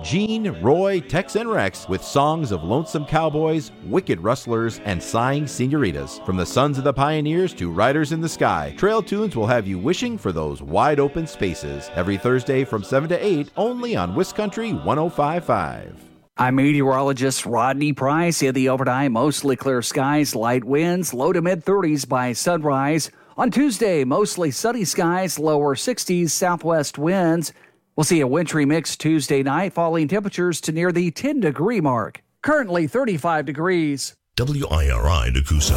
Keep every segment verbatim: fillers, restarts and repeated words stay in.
Gene, Roy, Tex, and Rex with songs of lonesome cowboys, wicked rustlers, and sighing senoritas. From the sons of the pioneers to riders in the sky, Trail Tunes will have you wishing for those wide open spaces. Every Thursday from seven to eight, only on Wiscountry one oh five point five. I'm meteorologist Rodney Price. In the overnight, mostly clear skies, light winds, low to mid thirties by sunrise. On Tuesday, mostly sunny skies, lower sixties, southwest winds. We'll see a wintry mix Tuesday night, falling temperatures to near the ten degree mark. Currently thirty-five degrees. W I R I Nakusa.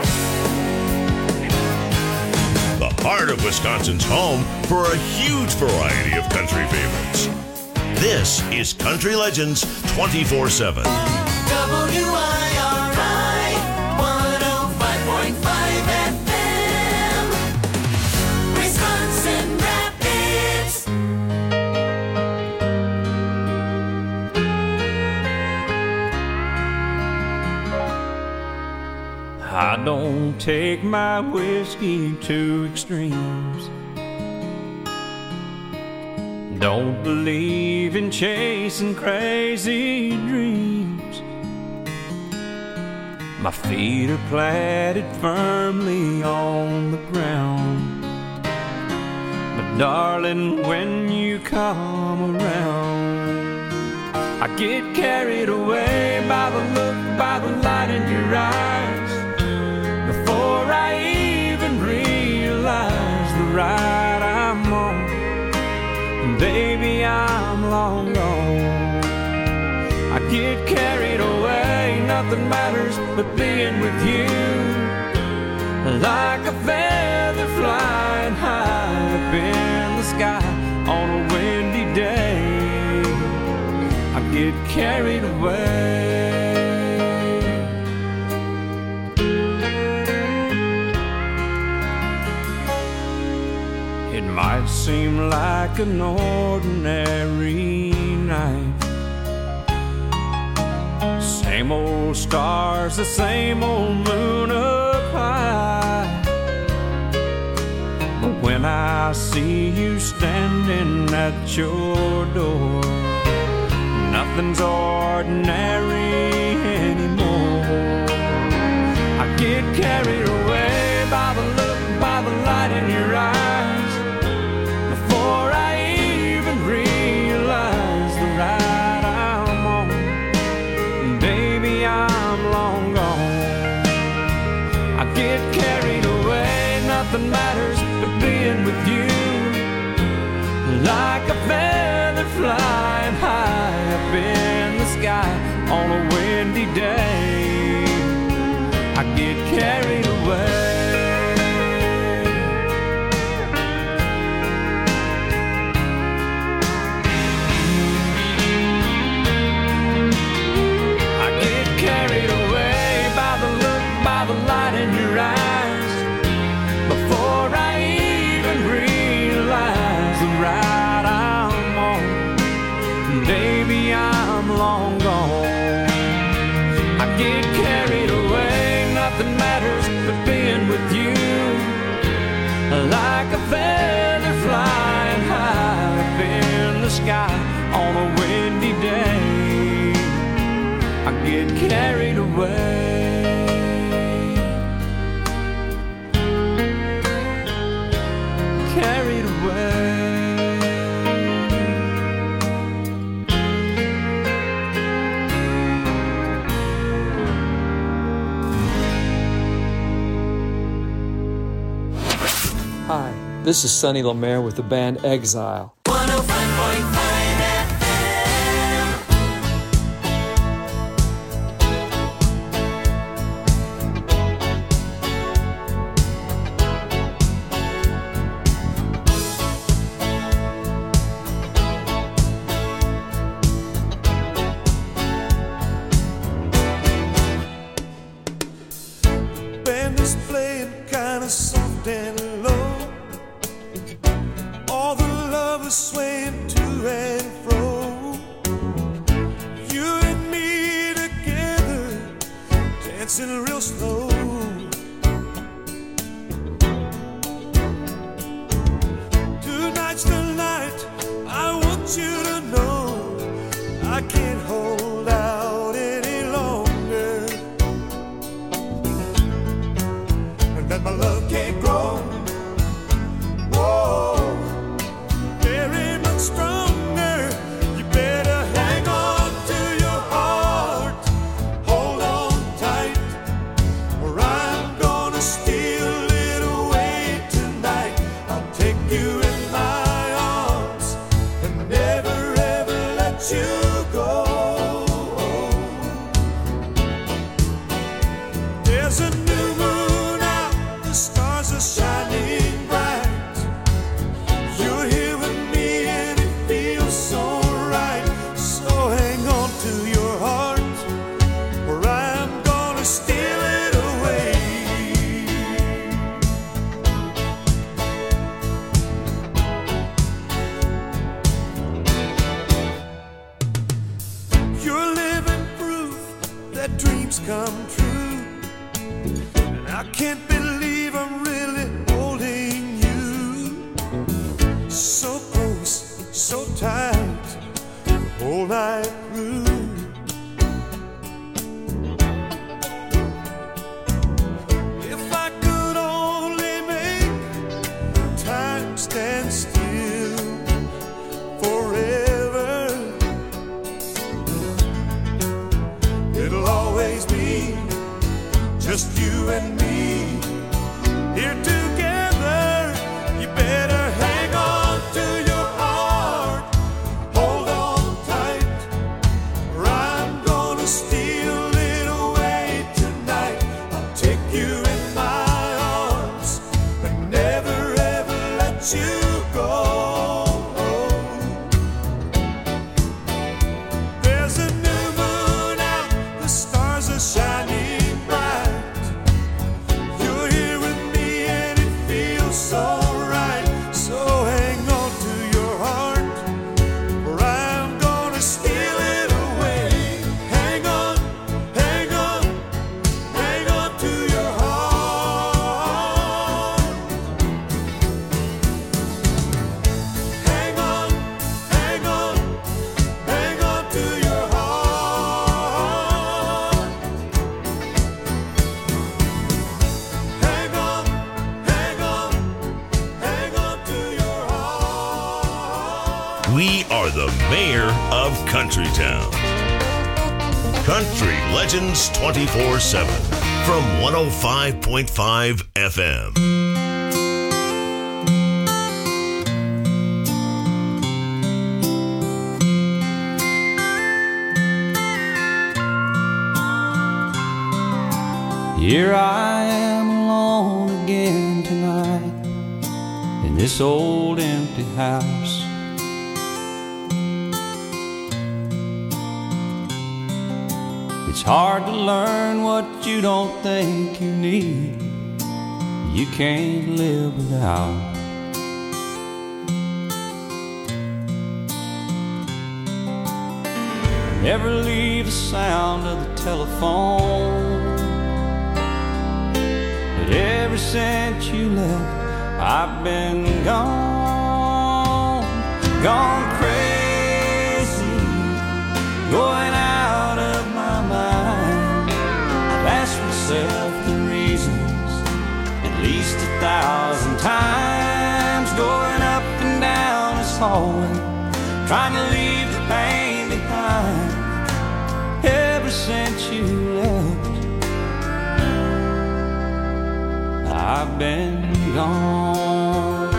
The heart of Wisconsin's home for a huge variety of country favorites. This is Country Legends twenty-four seven. W I R I one oh five point five F M. Wisconsin Rapids. I don't take my whiskey to extremes. Don't believe in chasing crazy dreams. My feet are planted firmly on the ground. But darling, when you come around, I get carried away by the look, by the light in your eyes. Before I even realize the ride I'm on, baby, I'm long gone. I get carried away, nothing matters but being with you. Like a feather flying high up in the sky on a windy day, I get carried away. It might seem like an ordinary night. Same old stars, the same old moon up high. But when I see you standing at your door, nothing's ordinary anymore. I get carried away by the look, by the light in your eyes. Before I even realize the ride I'm on, baby, I'm long gone. I get carried away, nothing matters but being with you. Like a feather flying high up in the sky on a windy day, I get carried away. Carried away by the look, by the light in your eyes. Before I even realize the ride I'm on, baby, I'm long gone. I get carried away, nothing matters but being with you. Like a feather flying high up in the sky on a windy day, I get carried away. Carried away. Hi, this is Sonny Lemaire with the band Exile. one oh five point five F M. Band is playing kind of soft and low. All the lovers swaying to and fro. You and me together, dancing real slow. Tonight's the night, I want you to know I can't hold out any longer, and that my love can't grow, whoa, very much stronger. You better hang on to your heart, hold on tight, or I'm gonna steal it away tonight. I'll take you in my arms and never ever let you go. There's a new moon out, the stars are shining bright. You're here with me and it feels so right. So hang on to your heart, or I'm gonna steal it away. You're living proof that dreams come true, and I can't believe I'm really holding you so close, so tight, the whole night through. If I could only make time stand still forever, it'll always be just you and me here together. You better hang on to your heart, hold on tight, or I'm gonna steal it away tonight. I'll take you in my arms and never ever let you go. There's a new moon out, the stars are shining bright. You're here with me and it feels so right. So hang on to your heart, or I'm gonna steal it away. Hang on, hang on, hang on to your heart. Hang on, hang on, hang on to your heart. Hang on, hang on, hang on to your heart. We are the mayor of Countrytown. Country Legends twenty-four seven from one oh five point five F M. Here I am alone again tonight in this old empty house. It's hard to learn what you don't think you need, you can't live without. Never leave the sound of the telephone, but ever since you left, I've been gone, gone crazy, going out of my mind. I've asked myself the reasons at least a thousand times, going up and down this hallway, trying to leave the pain behind. Ever since you left, I've been gone.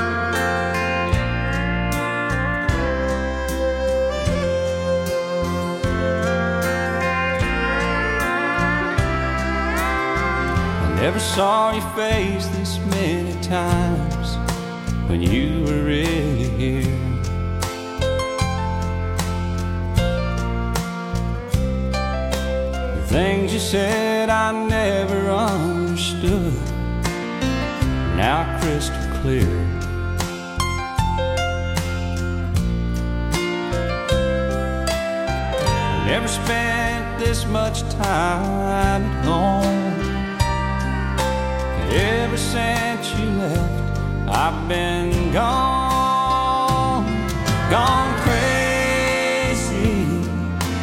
I never saw your face this many times when you were really here. The things you said I never understood, now crystal clear. I never spent this much time at home. Ever since you left, I've been gone, gone crazy,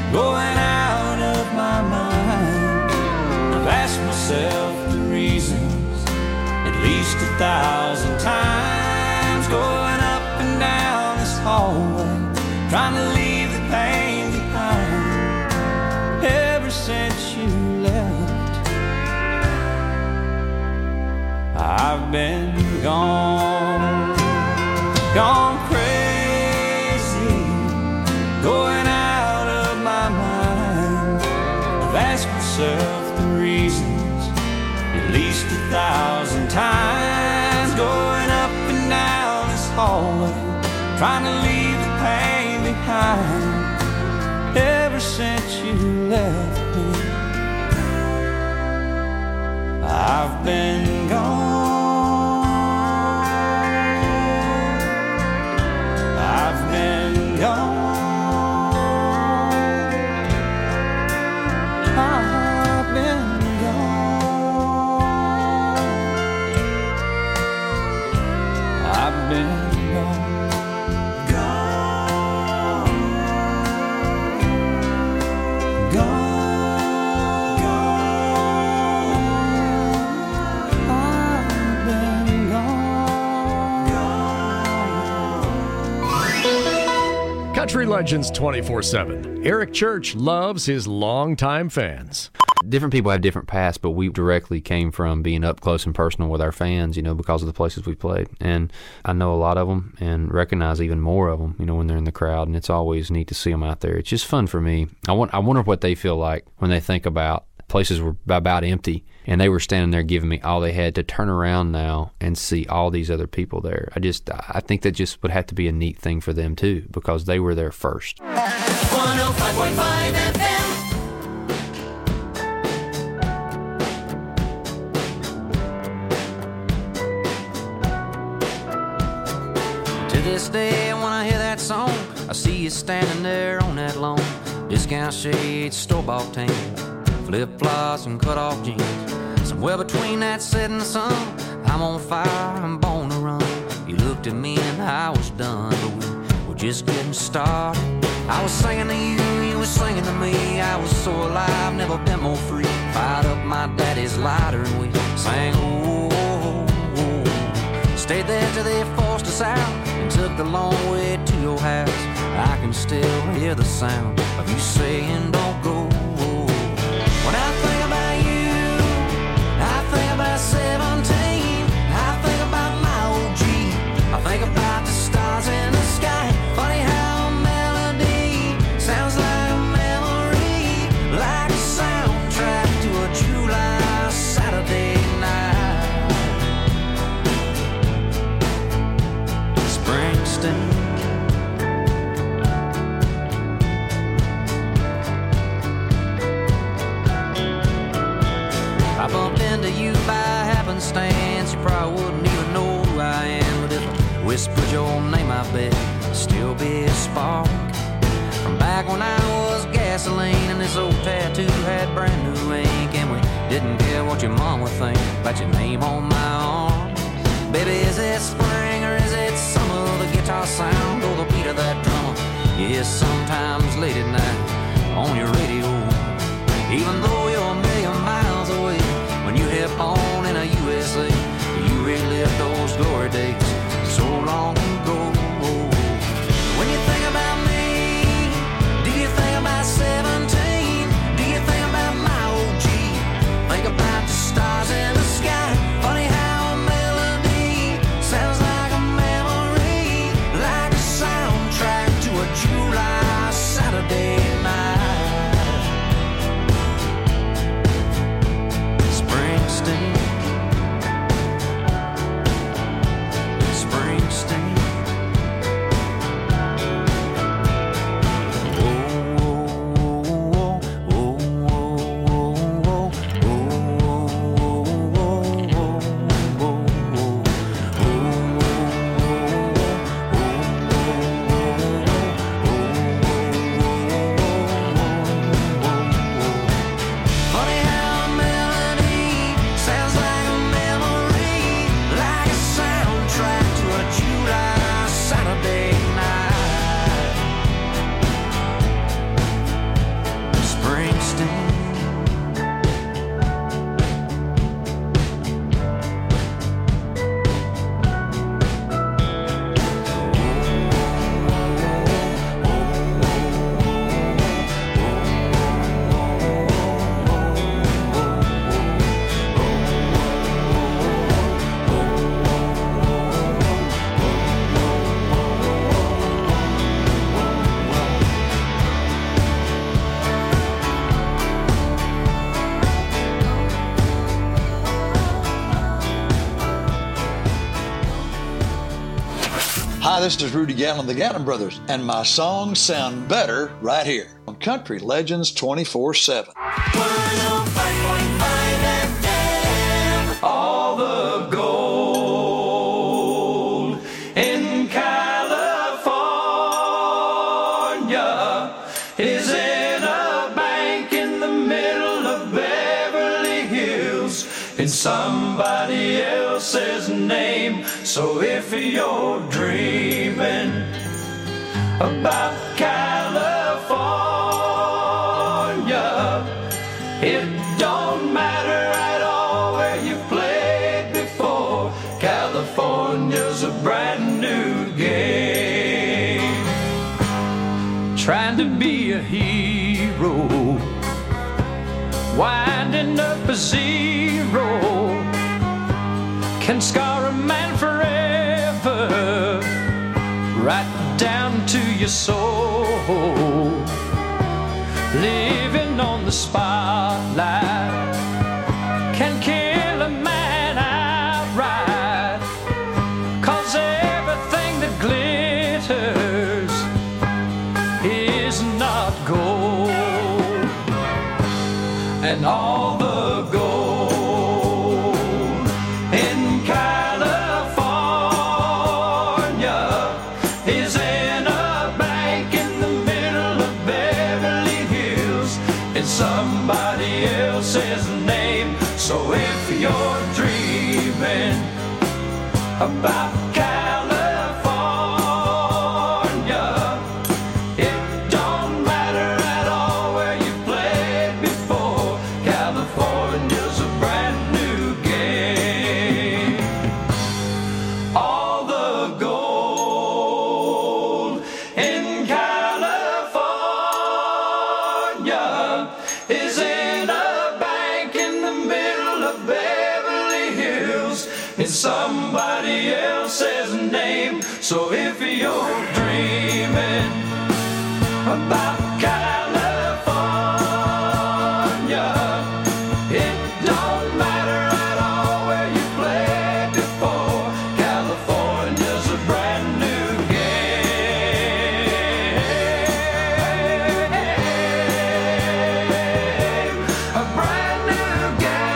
going out of my mind. I've asked myself the reasons at least a thousand times, going up and down this hallway, trying to leave the pain behind. Ever since you left, I've been gone, gone crazy, going out of my mind. I've asked myself the reasons at least a thousand times, going up and down this hallway, trying to leave the pain behind. Ever since you left me, I've been gone, I've been gone, I've been gone, I've been gone. Country Legends twenty-four seven. Eric Church loves his longtime fans. Different people have different pasts, but we directly came from being up close and personal with our fans, you know, because of the places we played. And I know a lot of them and recognize even more of them, you know, when they're in the crowd, and it's always neat to see them out there. It's just fun for me. I want, I wonder what they feel like when they think about places were about empty, and they were standing there giving me all they had, to turn around now and see all these other people there. I just, I think that just would have to be a neat thing for them too, because they were there first. one oh five point five F M. To this day, when I hear that song, I see you standing there on that lawn. Discount shades, store-bought tan, flip-flops and cut-off jeans. Somewhere between that setting sun, I'm on fire, I'm born to run. You looked at me and I was done, but we were just getting started. I was singing to you, you were singing to me. I was so alive, never been more free. Fired up my daddy's lighter and we sang, oh, oh, oh. Stayed there till they forced us out and took the long way to your house. I can still hear the sound of you saying, don't go. When I think about you, I think about seventeen. I think about my old G. I think about the stars in the sky. Funny how a melody sounds like a memory, like a soundtrack to a July Saturday night. Springsteen. I bumped into you by happenstance. You probably wouldn't even know who I am, but if I whispered your name, I bet it'd still be a spark from back when I was gasoline and this old tattoo had brand new ink, and we didn't care what your mom would think about your name on my arm. Baby, is it spring or is it summer? The guitar sound or the beat of that drummer? Yes, sometimes late at night on your radio, even though you're a million miles away. When you hit on in a U S A, you relive those glory days so long ago. When you think about me, do you think about seventeen? Do you think about my old G? Think about the stars in the sky. Funny how a melody sounds like a memory, like a soundtrack to a July Saturday night. Hi, this is Rudy Gallon, the Gallon Brothers, and my songs sound better right here on Country Legends twenty-four seven. All the gold in California is in a bank in the middle of Beverly Hills in somebody else's name. So if you're dreaming about California, it don't matter at all where you played before. California's a brand new game. Trying to be a hero, winding up a zero, can scar a man forever, right down to your soul. Living on the spotlight can kill a man outright, 'cause everything that glitters is not gold, and all the gold in California is in a bank in the middle of Beverly Hills in somebody else's name. So if you're dreaming about California, it don't matter at all where you played before. California's a brand new game. All the gold in California is in a bank in the middle of Beverly Hills in somebody else's name. So if you're dreaming about California, it don't matter at all where you played before. California's a brand new game. A brand new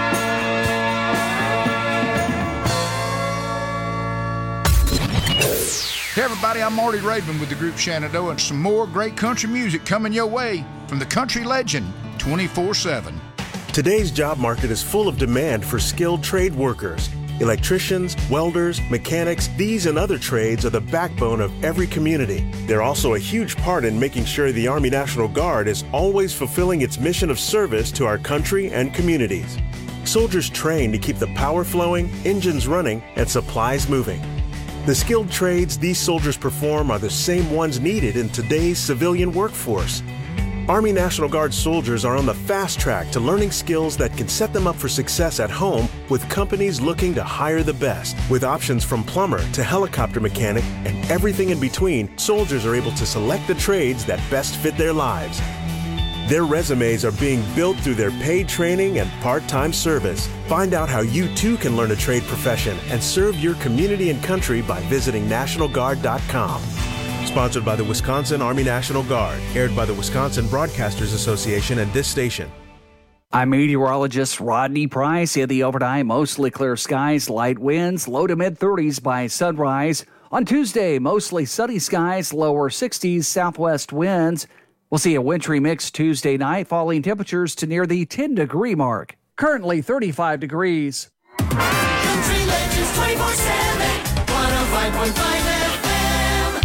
Hey everybody, I'm Marty Raven with the group Shenandoah, and some more great country music coming your way from the Country Legend twenty-four seven. Today's job market is full of demand for skilled trade workers. Electricians, welders, mechanics, these and other trades are the backbone of every community. They're also a huge part in making sure the Army National Guard is always fulfilling its mission of service to our country and communities. Soldiers train to keep the power flowing, engines running, and supplies moving. The skilled trades these soldiers perform are the same ones needed in today's civilian workforce. Army National Guard soldiers are on the fast track to learning skills that can set them up for success at home with companies looking to hire the best. With options from plumber to helicopter mechanic and everything in between, soldiers are able to select the trades that best fit their lives. Their resumes are being built through their paid training and part-time service. Find out how you too can learn a trade profession and serve your community and country by visiting National Guard dot com. Sponsored by the Wisconsin Army National Guard. Aired by the Wisconsin Broadcasters Association and this station. I'm meteorologist Rodney Price. In the overnight, mostly clear skies, light winds, low to mid thirties by sunrise. On Tuesday, mostly sunny skies, lower sixties, southwest winds. We'll see a wintry mix Tuesday night, falling temperatures to near the ten degree mark. Currently thirty-five degrees. Country Legends twenty-four seven, one oh five point five F M.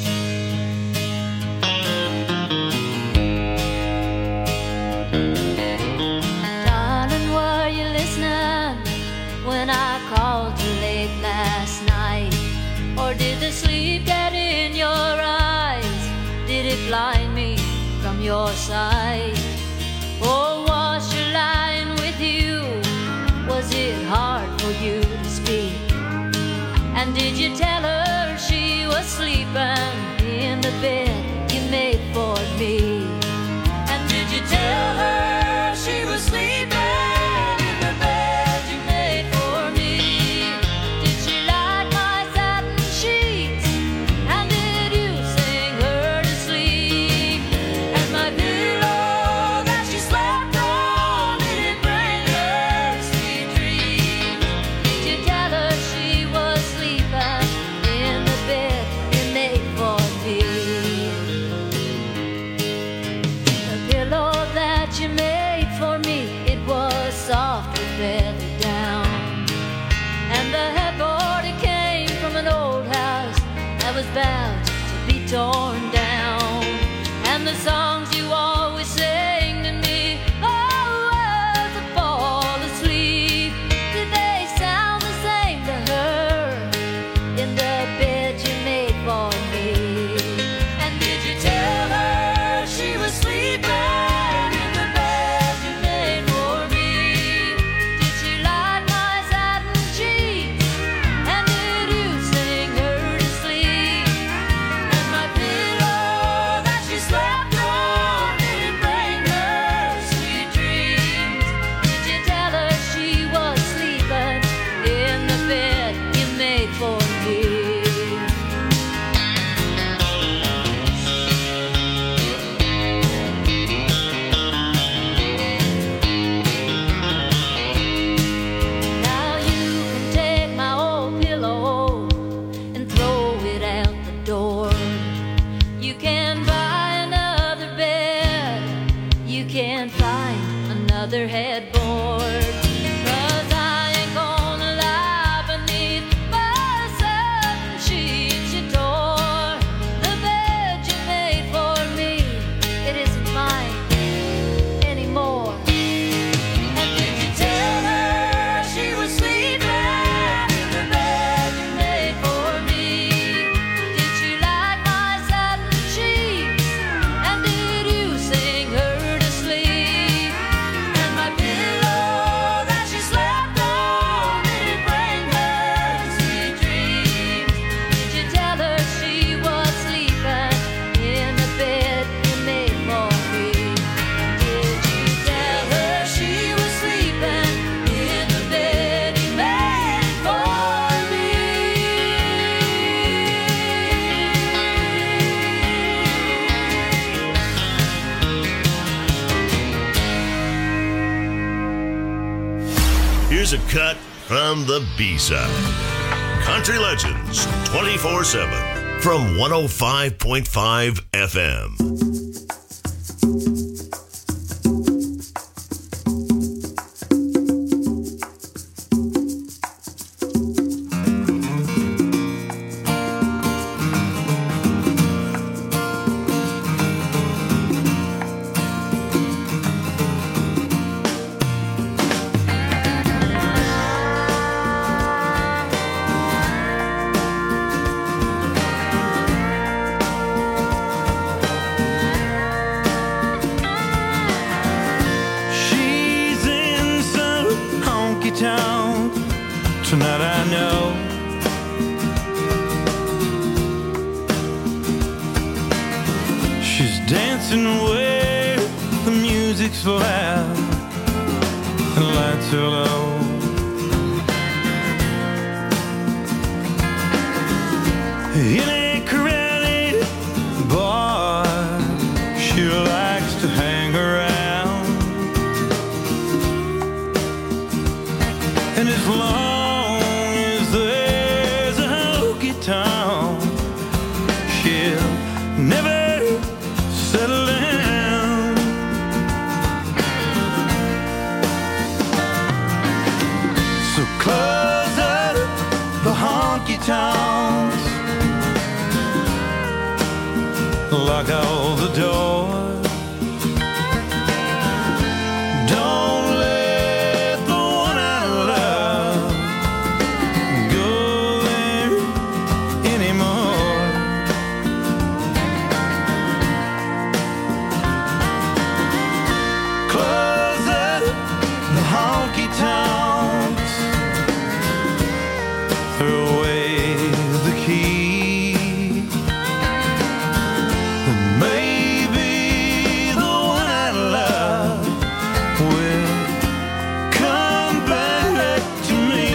Darling, were you listening when I called you late last night? Or did the sleep get in your eyes? Did it blind me from your side? Or was she lying with you? Was it hard for you to speak? And did you tell her she was sleeping in the bed you made for me? And did you tell her she was sleeping in the bed you made for me? Did she like my satin sheets mother headboard. 'Cause I ain't gonna lie beneath my satin sheets you tore. The bed you made for me, it isn't mine anymore. And did you tell her she was sleeping in the bed you made for me? Did she like my satin sheets? And did you sing her to sleep? And my pillow that she slept on, did it bring her to sweet dreams? Did you tell her she was sleeping in the bed you made for me? Did you tell her she was sleeping in the bed you made for me? Here's a cut from the B-side. Country Legends twenty-four seven from one oh five point five F M. She's in some honky tonk tonight, I know. She's dancing where the music's loud and lights are low. In a crowded bar, she likes to hang around. And as long as there's a honky tonk, she'll never settle down. So close up the honky tonks, lock all the doors. Don't let the one I love go there anymore. Close up the honky tonks, throw away the key. And maybe the one I love will come back to me.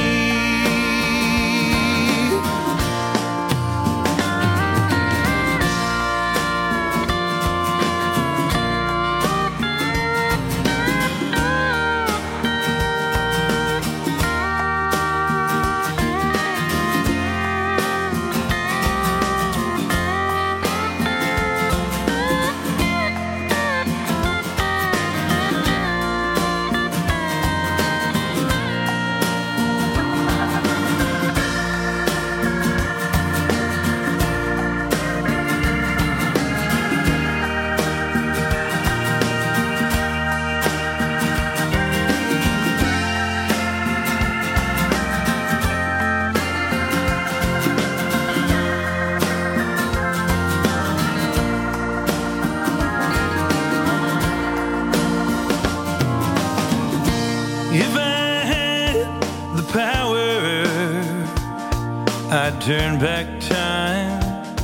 If I had the power, I'd turn back time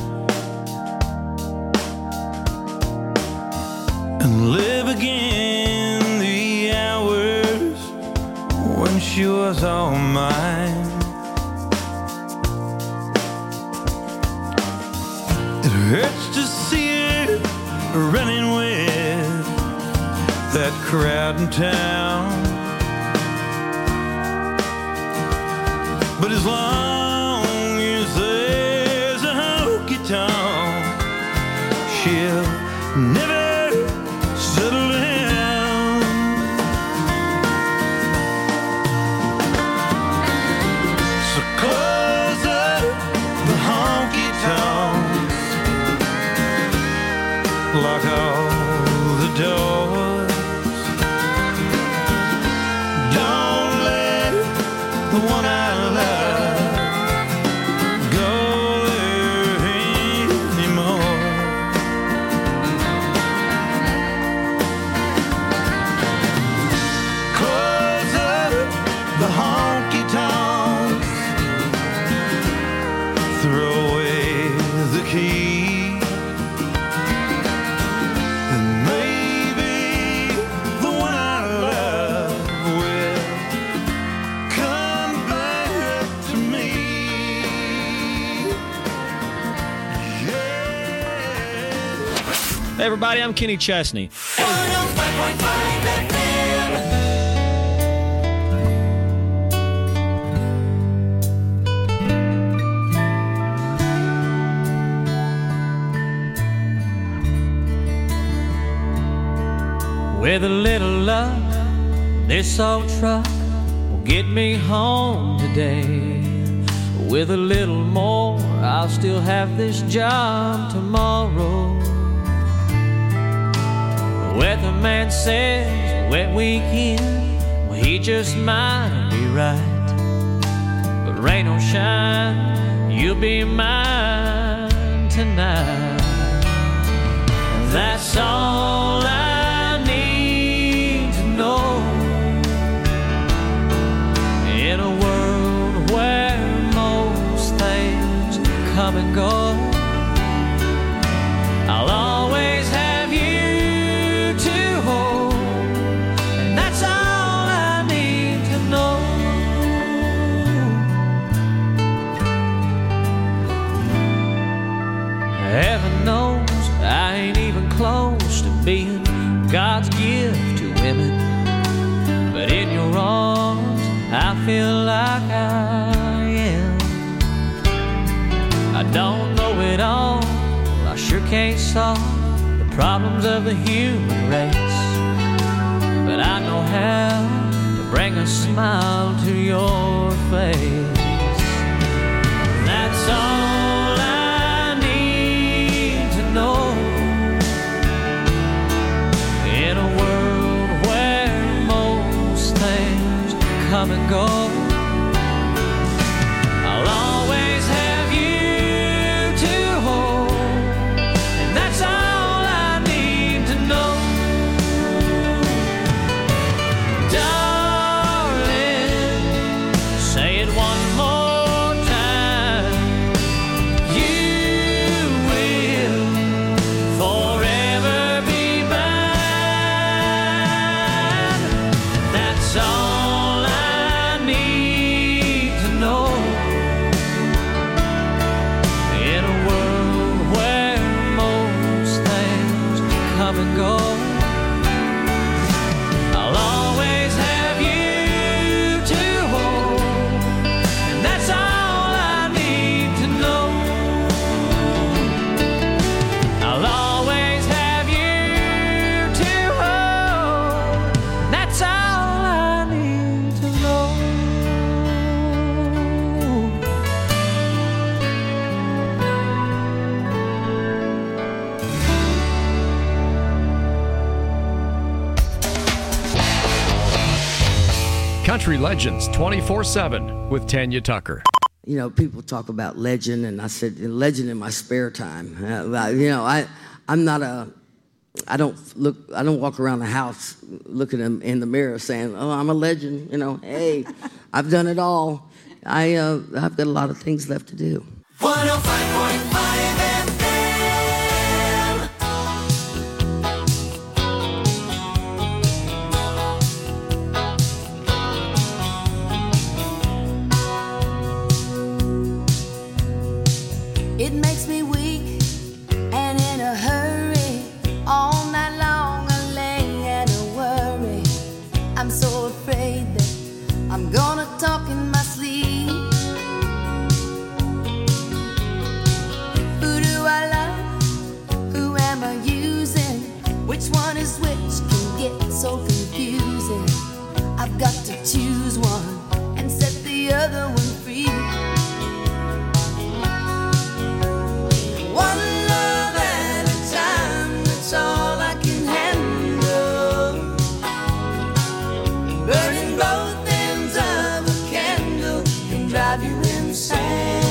and live again the hours when she was all mine. It hurts to see her running with that crowd in town. But as long as there's a honky tonk, she'll never settle down. everybody. I'm Kenny Chesney. one oh five point five F M. With a little luck, this old truck will get me home today. With a little more, I'll still have this job tomorrow. Weatherman says wet weekend, well, he just might be right. But rain or shine, you'll be mine tonight. That's all I need to know. In a world where most things come and go, I'll always have you to hold, and that's all I need to know. Heaven knows I ain't even close to being God's gift to women, but in your arms I feel like I am. I don't know it all, I sure can't solve the problems of the human race, but I know how to bring a smile to your face. That's all I need to know. In a world where most things come and go, I'll always have you to hold, and that's all I need to know. Darling, say it one more time. You will forever be mine. That's all I need to know. In a world where most things come and go, I'll always have you to hold, and that's all I need to know. I'll always have you to hold, and that's all I need to know. Country Legends twenty-four seven with Tanya Tucker. You know, people talk about legend, and I said legend in my spare time. Uh, you know, I, I'm not a, I don't look, I don't walk around the house looking in, in the mirror saying, "Oh, I'm a legend." You know, hey, I've done it all. I, uh, I've got a lot of things left to do. one oh five point five F M. It makes me weak and in a hurry. All night long I lay and I worry. I'm so afraid that I'm gonna talk in my sleep. Who do I love? Who am I using? Which one is which can get so confusing. I've got to choose one and set the other one free. One love at a time, that's all I can handle. Burning both ends of a candle can drive you insane.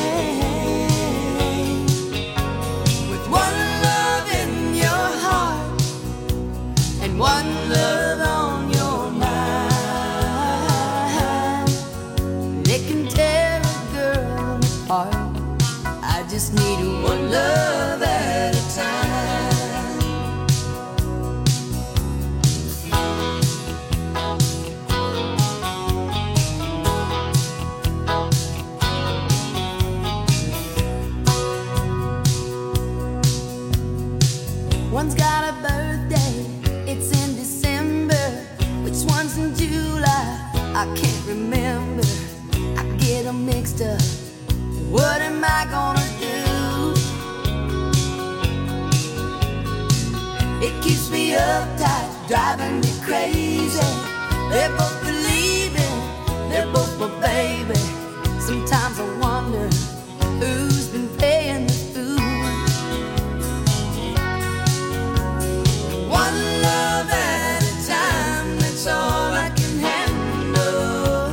With one love in your heart and one love on your mind, it can tear a girl apart. I just need one love at a time. One's got a driving me crazy. They're both believing, they're both my baby. Sometimes I wonder who's been paying the fool. One love at a time, that's all I can handle.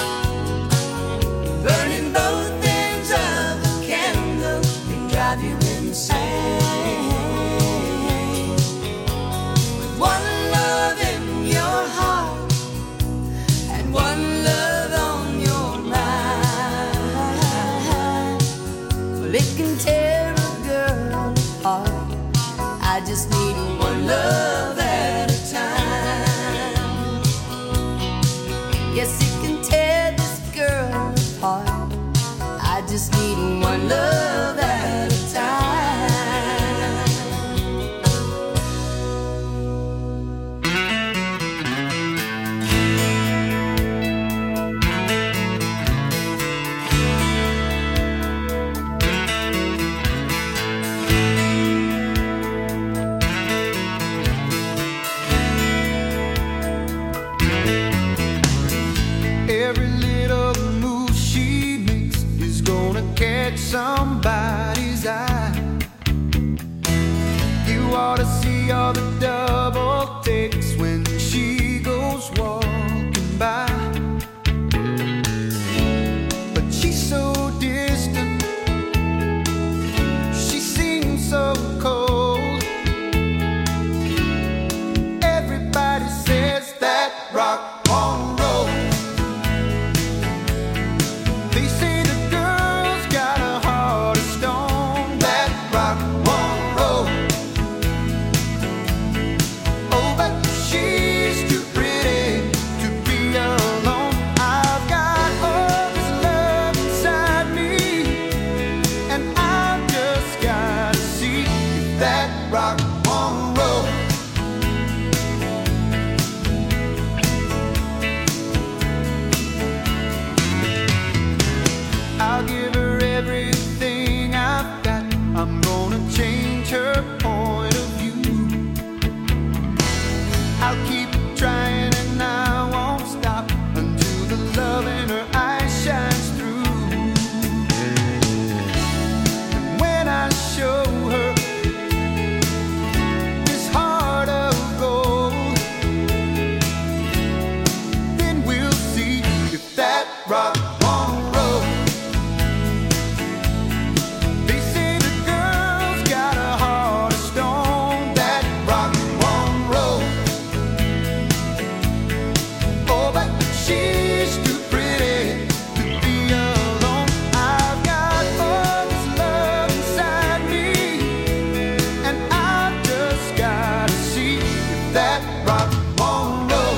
Burning both ends of a candle can drive you insane. With one love in your heart and one love on your mind, well, it can tear a girl apart. I just need one love at a time. Yes, it can tear this girl apart. I just need one love at a time. Every little move she makes is gonna catch somebody's eye. You ought to see all the double takes when she goes walking by. But she's so distant, she seems so cold. Everybody says that rock won't roll. They say the girl's got a heart of stone, that rock won't roll. Oh, but she's too pretty to be alone. I've got all this love inside me, and I've just gotta see if that rock won't roll. I'll give her everything I've got. I'm gonna change her point of view. I'll keep trying and I won't stop until the love in her eyes shines through. And when I show her this heart of gold, then we'll see if that rock won't roll. They say the girl's got a heart of stone, that rock won't roll. Oh, but she's too pretty to be alone. I've got all this love inside me, and I've just gotta see if that rock won't roll.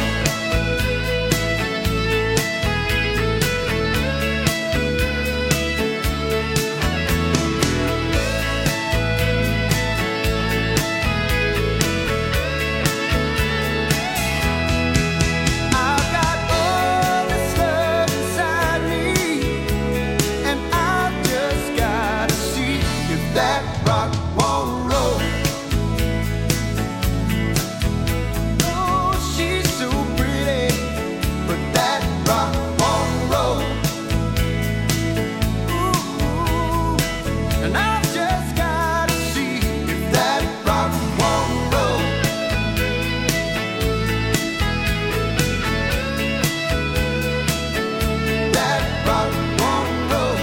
I've got all this love inside me, and I've just gotta see if that rock won't roll. Oh, she's so pretty, but that rock won't roll. Ooh, and I've just gotta see if that rock won't roll. That rock won't roll.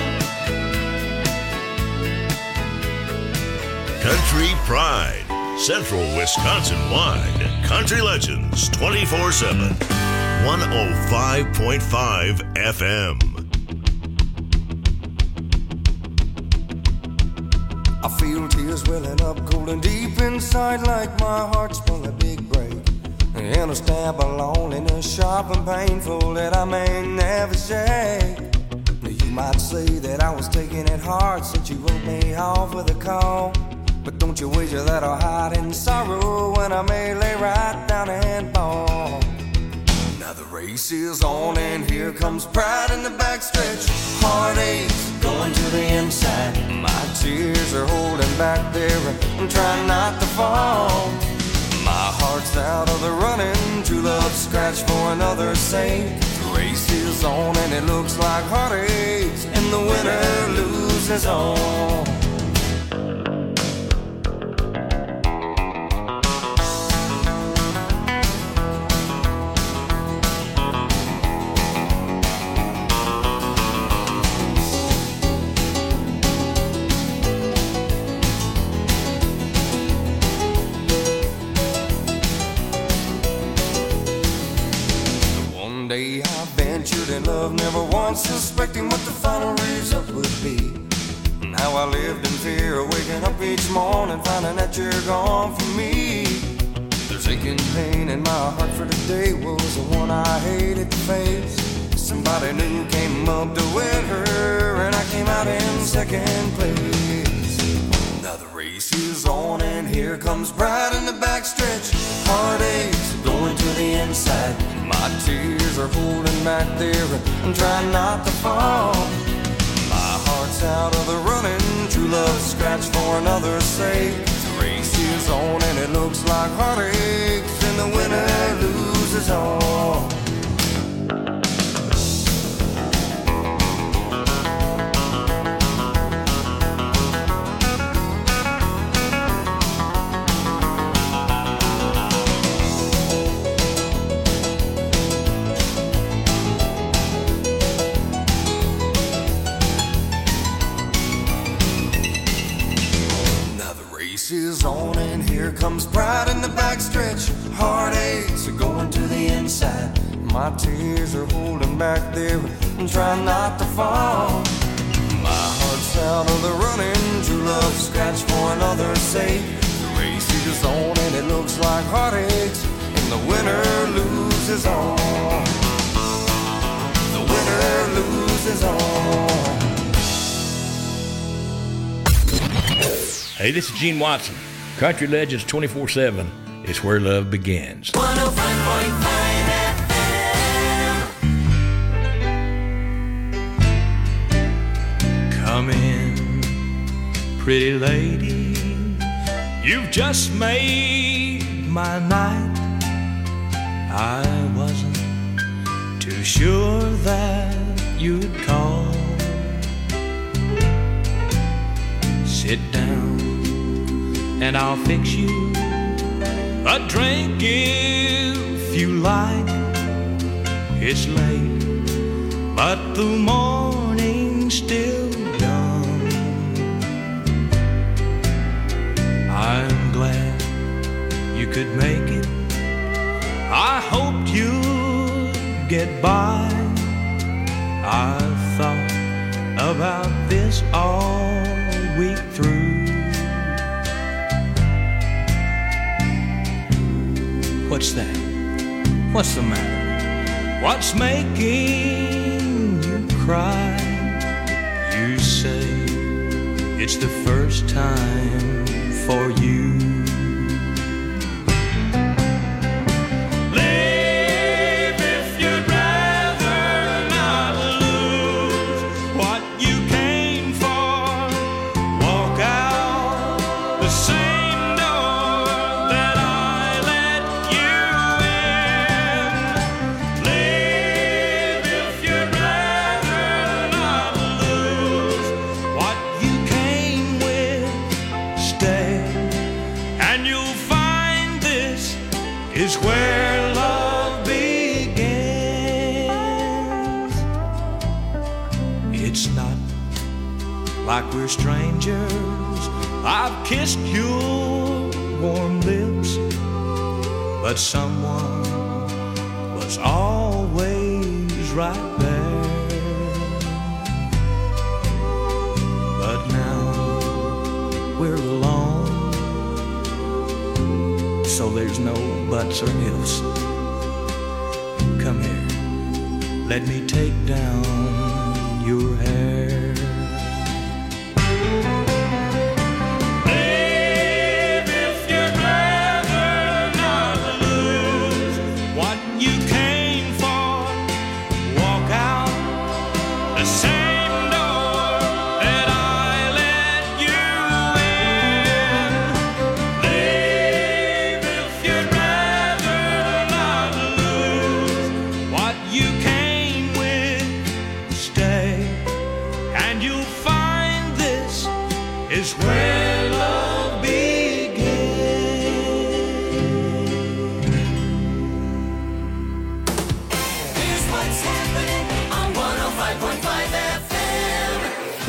Country Pride, Central Wisconsin wide. Country Legends twenty-four seven. one oh five point five F M. I feel tears welling up cold and deep inside, like my heart sprung a big break. And a stab of loneliness, sharp and painful, that I may never shake. Now you might say that I was taking it hard since you wrote me off with a call. But don't you wager that I'll hide in sorrow when I may lay right down and fall. Now the race is on and here comes pride in the backstretch. Heartaches going to the inside. My tears are holding back there, I'm trying not to fall. My heart heart's out of the running, true love scratched for another's sake. The race is on and it looks like heartaches, and the winner loses all. Love, never once suspecting what the final result would be. And how I lived in fear, waking up each morning, finding that you're gone from me. There's aching pain in my heart for today was the one I hated to face. Somebody new came up to win her, and I came out in second place. Now the race is on, and here comes pride in the backstretch. Heartaches going to the inside. My tears are holding back there, I'm trying not to fall. My heart's out of the running, true love scratched for another's sake. The race is on and it looks like heartaches, and the winner loses all. Is on and here comes pride in the backstretch. Heartaches are going to the inside. My tears are holding back there, I'm trying not to fall. My heart's out of the running, true love scratched for another's sake. The race is on and it looks like heartaches, and the winner loses all. The winner loses all. Hey, this is Gene Watson. Country Legends twenty-four seven is where love begins. one oh five point five F M. Come in, pretty lady. You've just made my night. I wasn't too sure that you'd call. Sit down and I'll fix you a drink if you like. It's late, but the morning's still young. I'm glad you could make it. I hoped you'd get by. I've thought about this all week through. What's that? What's the matter? What's making you cry? You say it's the first time for you. Live if you'd rather not lose what you came for. Walk out the same door that I let you in. Live if you'd rather not lose what you came with. Stay and you'll find this is where love begins. It's not like we're strangers. I've kissed your warm lips, but someone was always right there. But now we're alone, so there's no buts or ifs. Come here, let me take down your hair. Live if you'd rather not lose what you came for. Walk out the same door that I let you in. Live if you'd rather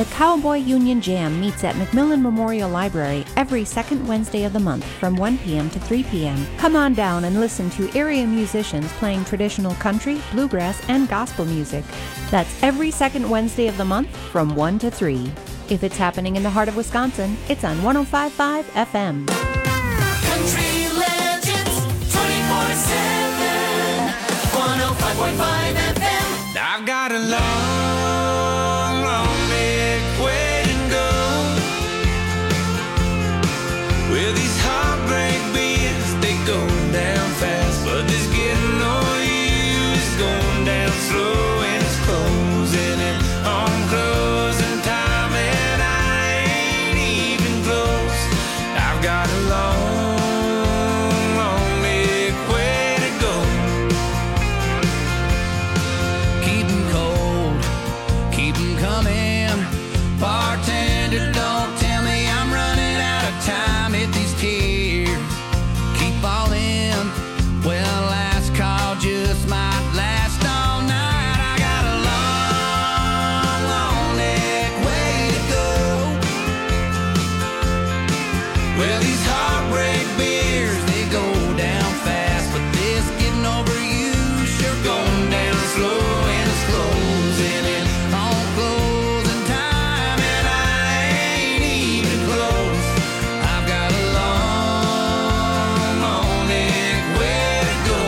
The Cowboy Union Jam meets at McMillan Memorial Library every second Wednesday of the month from one p.m. to three p.m. Come on down and listen to area musicians playing traditional country, bluegrass, and gospel music. That's every second Wednesday of the month from one to three. If it's happening in the heart of Wisconsin, it's on one oh five point five F M. Country Legends twenty-four seven, one oh five point five F M. I've got a long, long big way to go. With these heartbreak beats, they go down fast, but this getting no use, going down slow and it's closing in on closing time, and I ain't even close. I've got a long, long big way to go. Keep 'em cold, keep 'em coming. Bartender, don't tell me I'm running out of time. Hit these tears, keep falling. Well, last call just might last all night. I got a long, long neck way to go. Well, these heartbreak beers, they go down fast, but this getting over you sure going down slow, and it's closing in on closing time, and I ain't even close. I've got a long, long neck way to go.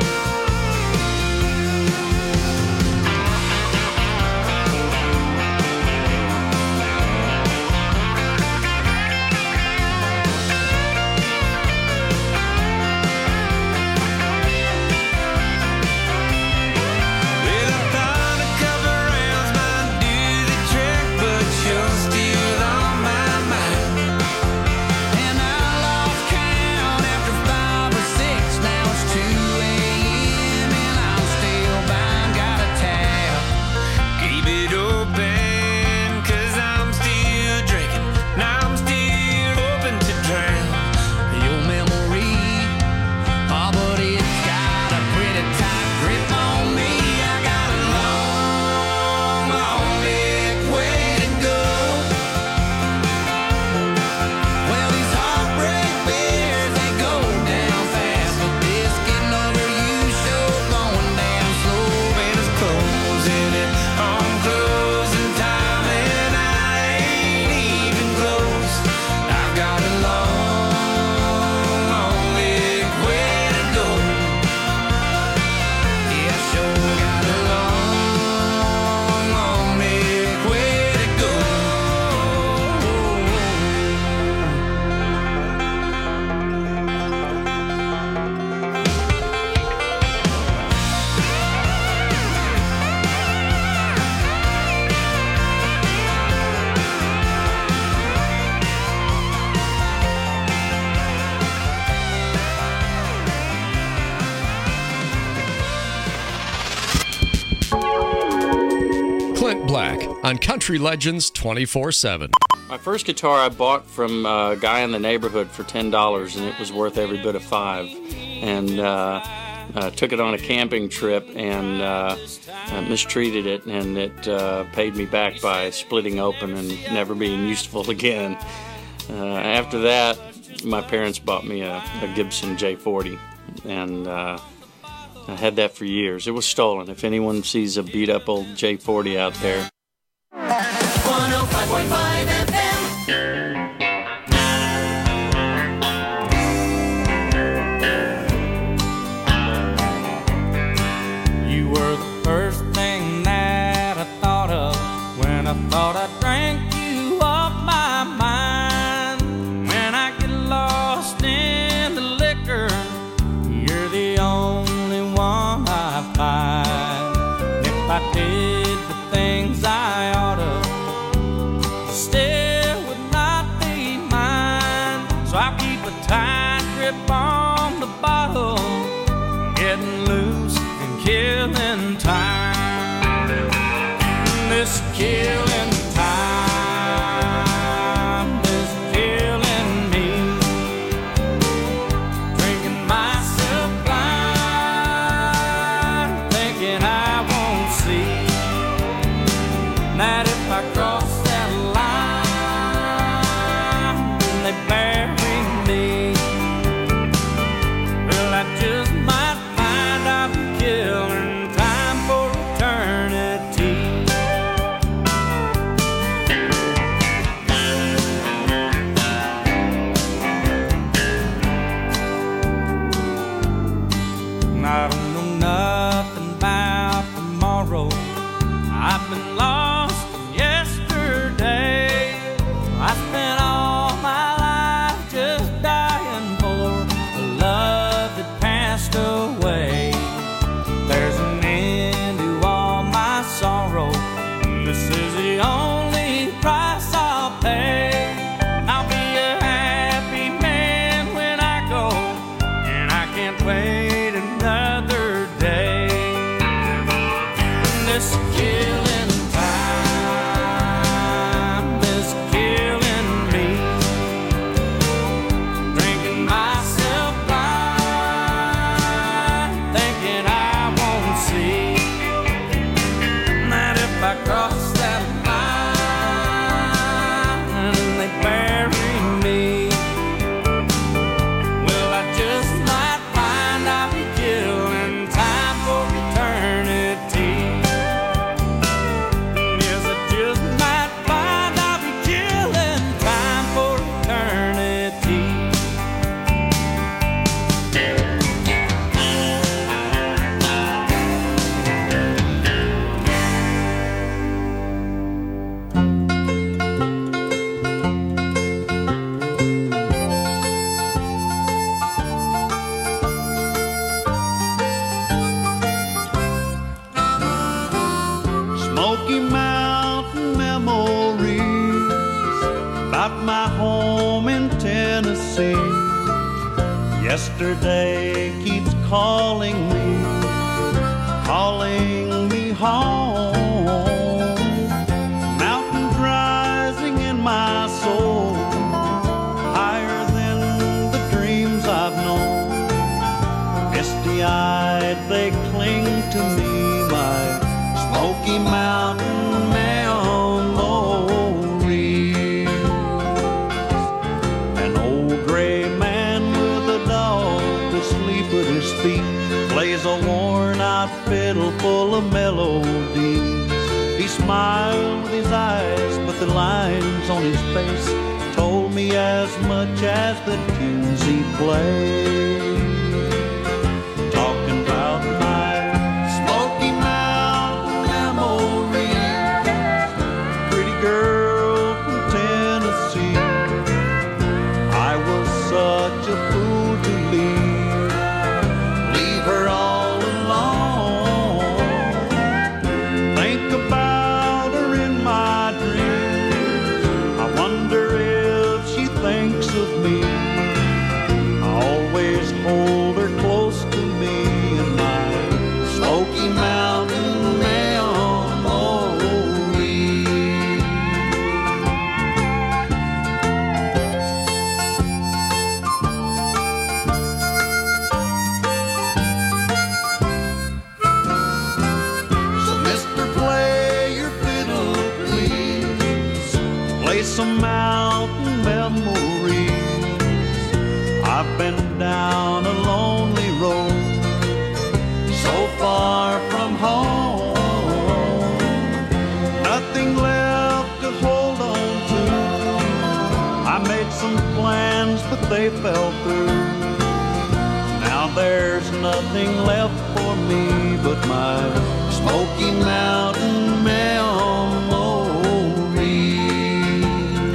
Well, I thought a couple rounds might do the trick, but you're still on my mind. And I lost count after five or six. Now it's two a.m. and I'm still bound. Got a tab, keep it open, 'cause I'm still drinking. Now I'm still open to drown your memory. Oh, but it's got a pretty tight grip on me. I got a long, long big way to go. Well, these heartbreak beers, they go down fast, but this getting over you sure going down slow, and it's closing in on closing time, and I ain't even close. I've got a long, long big way to go. Yeah, I sure got a long, long big way to go. Clint Black on Country Legends twenty-four seven. My first guitar I bought from a guy in the neighborhood for ten dollars, and it was worth every bit of five. And uh, uh, took it on a camping trip and uh, uh, mistreated it, and it uh, paid me back by splitting open and never being useful again. Uh, after that, my parents bought me a, a Gibson J forty, and uh, I had that for years. It was stolen. If anyone sees a beat-up old J forty out there, one oh five point five F M. You were the first thing that I thought of when I thought I drank you off my mind. When I get lost in the liquor, you're the only one I find. If I did the things I oughta, still would not be mine. So I keep a tight grip on the bottle, getting loose and killing time. This killing time is killing me. Drinking myself blind, thinking I won't see that if I cross that I don't know nothing about tomorrow. I've been lost in yesterday. I spent all my life just dying for a love that passed away. There's an end to all my sorrow. This is the only price I'll pay. I'll be a happy man when I go, and I can't wait another day. This killing time is killing me. Drinking myself blind, thinking I won't see that if I cross that line and they bury me, well, I just might find I'll be killing time for eternity. Yes, I just might find I'll be killing time for eternity. Smoky Mountain memories about my home in Tennessee. Yesterday keeps calling me, calling me home. Mountains rising in my soul, higher than the dreams I've known. Misty-eyed they cling to me, my Smoky Mountain memories. An old gray man with a dog asleep at his feet plays a worn-out fiddle full of melodies. He smiled with his eyes, but the lines on his face told me as much as the tunes he played. Talking about my Smoky Mountain memories, pretty girl from Tennessee. I was such a fool to leave, leave her all alone. Think about her in my dreams. I wonder if she thinks of me. I always hold her close to me in my Smoky Mountain memories. So Mister Play your fiddle, please. Play some mountain memories. I've been down a lonely road, so far from home. Nothing left to hold on to. I made some plans, but they fell through. Now there's nothing left for me but my Smoky Mountain memories.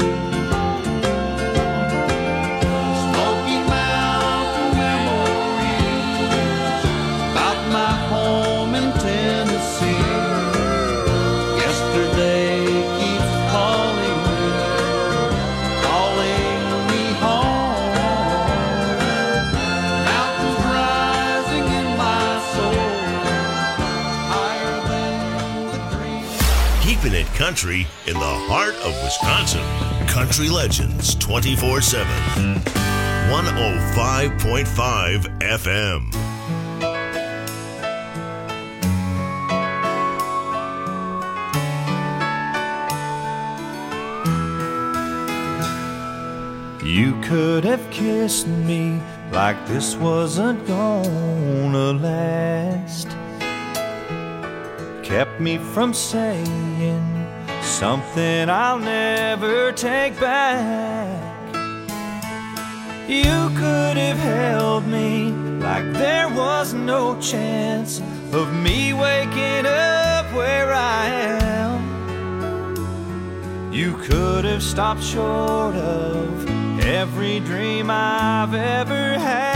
Smoky Mountain memories about my home in Tennessee. Yesterday keeps calling me, calling me home. Mountains rising in my soul, higher than the dreams. Keeping it country in the heart of Wisconsin. Country Legends twenty-four seven. one oh five point five F M. You could have kissed me like this wasn't gonna last. Kept me from saying something I'll never take back. You could have held me like there was no chance of me waking up where I am. You could have stopped short of every dream I've ever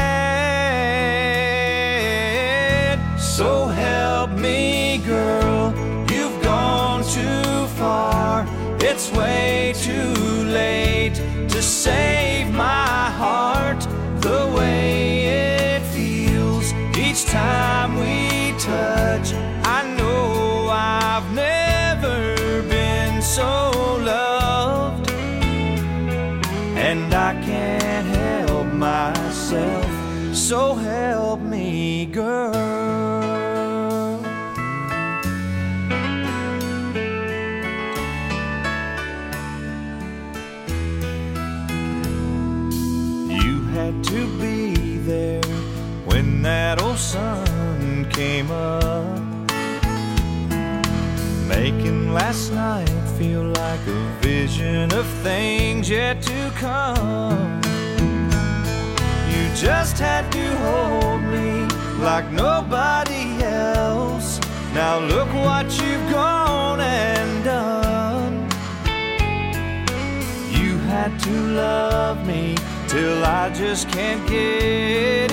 had. So help me, girl, you've gone too far. It's way too late to save my heart the way it feels each time we touch. I know I've never been so loved, and I can't help myself. So help me, girl. Had to be there when that old sun came up, making last night feel like a vision of things yet to come. You just had to hold me like nobody else. Now look what you've gone and done. You had to love me till I just can't get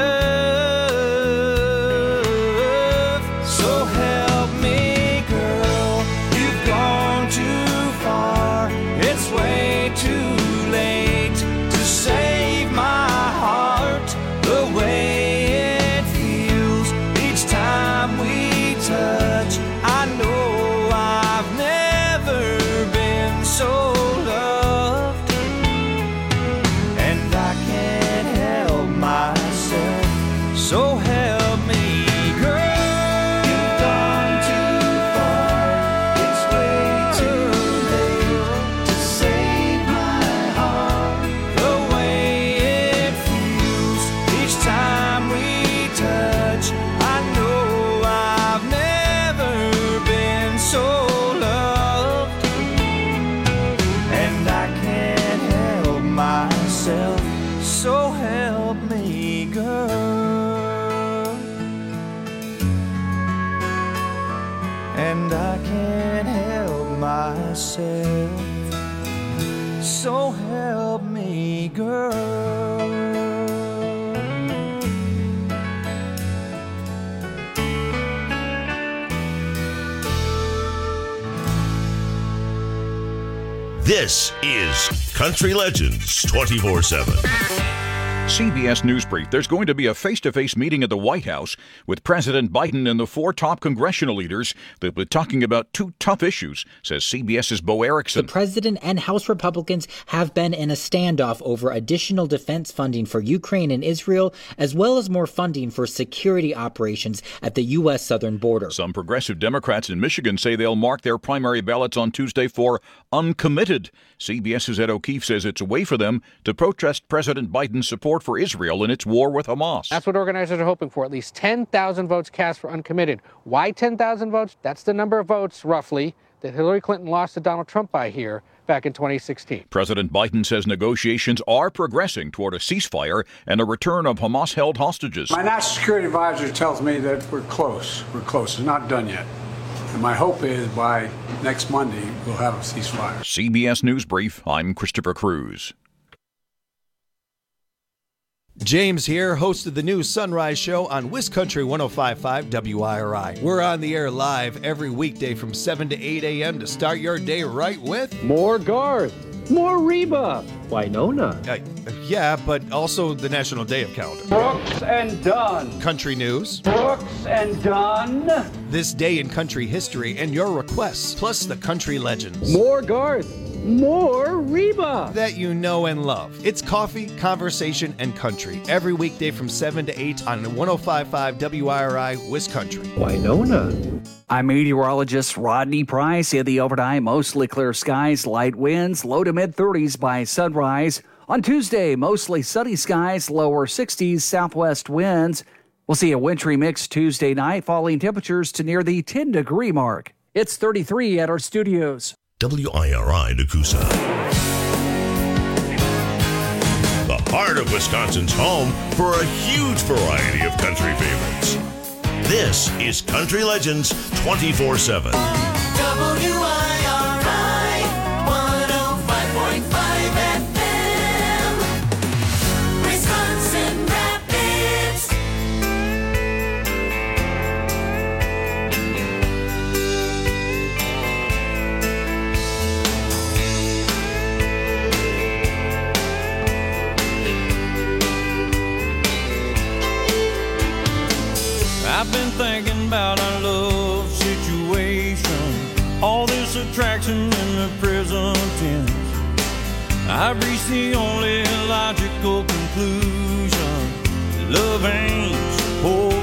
enough. So help me, girl, you've gone too far. It's way too late to save my heart the way it feels each time we touch. I know I've never been so so help me, girl. You've gone too far. It's way too late to save my heart the way it feels each time we touch. I know I've never been so loved, and I can't help myself. So help me, girl. And I can't help myself. So help me, girl. This is Country Legends twenty-four seven. C B S News Brief. There's going to be a face-to-face meeting at the White House with President Biden and the four top congressional leaders. They'll be talking about two tough issues, says CBS's Bo Erickson. The president and House Republicans have been in a standoff over additional defense funding for Ukraine and Israel, as well as more funding for security operations at the U S southern border. Some progressive Democrats in Michigan say they'll mark their primary ballots on Tuesday for uncommitted. CBS's Ed O'Keefe says it's a way for them to protest President Biden's support for Israel in its war with Hamas. That's what organizers are hoping for, at least ten thousand votes cast for uncommitted. Why ten thousand votes? That's the number of votes, roughly, that Hillary Clinton lost to Donald Trump by here back in twenty sixteen. President Biden says negotiations are progressing toward a ceasefire and a return of Hamas-held hostages. My national security advisor tells me that we're close. We're close. It's not done yet. And my hope is by next Monday, we'll have a ceasefire. C B S News Brief, I'm Christopher Cruz. James here, host of the new Sunrise Show on WisCountry one oh five point five W I R I. We're on the air live every weekday from seven to eight a.m. to start your day right with more Garth, more Reba, Winona. Uh, yeah, but also the National Day of Calendar. Brooks and Dunn. Country news. Brooks and Dunn. This day in country history and your requests, plus the country legends. More Garth. More Reba that you know and love. It's coffee, conversation, and country every weekday from seven to eight on one oh five point five W I R I WisCountry. Winona. I'm meteorologist Rodney Price. In the overnight, mostly clear skies, light winds, low to mid thirties by sunrise. On Tuesday, mostly sunny skies, lower sixties, southwest winds. We'll see a wintry mix Tuesday night, falling temperatures to near the ten degree mark. It's thirty-three at our studios. W I R I Nakusa. The heart of Wisconsin's home for a huge variety of country favorites. This is Country Legends twenty-four seven. W I R I one oh five point five F M, Wisconsin Rapids. I've been thinking about our love situation, all this attraction in the present tense. I've reached the only logical conclusion: love ain't supposed